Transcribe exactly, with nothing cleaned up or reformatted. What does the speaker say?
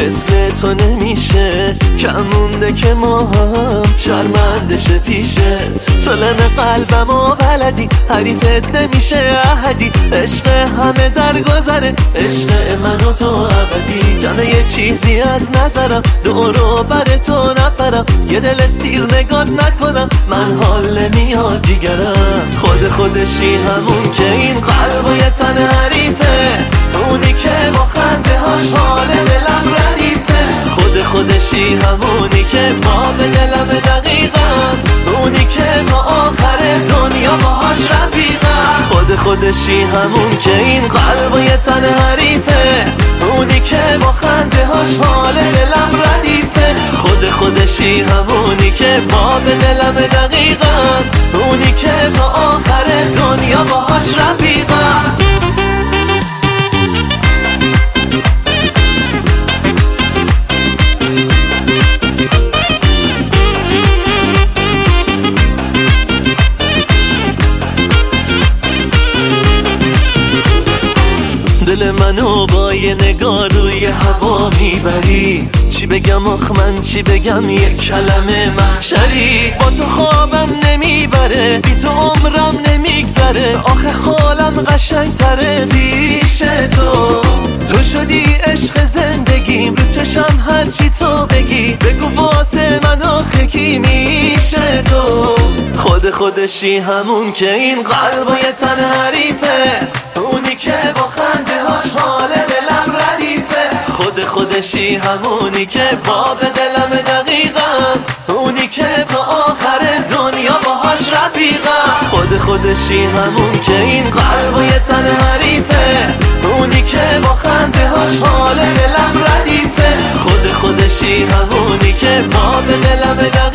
مثل تو نمیشه کم مونده که ما هم شرمنده شه پیشت. تو لم قلبمو بلدی حریفت نمیشه احدی. عشق همه در گذره عشق من و تو ابدی. جمعه یه چیزی از نظرم دورو بر تو نپرم. یه دل سیر نگات نکنم من حال نمیاد جیگرم. خود خودشی همون که این قلب و یه تن حریفه. اونی که با خنده هاش حال دلم ردیفه. خود خودشی همونی که پا به دلم دقیقا. اونی که تا آخر دنیا باهاش رفیقم. خود خودشی همون که این قلب و یه تن حریفه. اونی که با خنده هاش حال دلم ردیفه. خود خودشی همونی که پا به دلم دقیقا. اونی که تا آخر دنیا باهاش رفیقم. دل منو با یه نگاه روی هوا میبری. چی بگم آخ من چی بگم یه کلمه محشری. با تو خوابم نمیبره بی تو عمرم نمیگذره. آخه حالم قشنگ تره پیش تو. تو شدی عشق زندگیم رو چشم هرچی تو بگی. بگو واسه من آخه کی میشه تو. خود خودشی همون که این قلب و یه تن حریفه. اونی که با خنده هاش حال دلم ردیفه. خود خودشی همونی که با به دلم دقیقا. اونی که تا آخر دنیا باهاش رفیقم. خود خودشی همون که این قلب و یه تن حریفه. اونی که با خنده هاش حال دلم ردیفه. خود خودشی همونی که با به دلم دقیقا.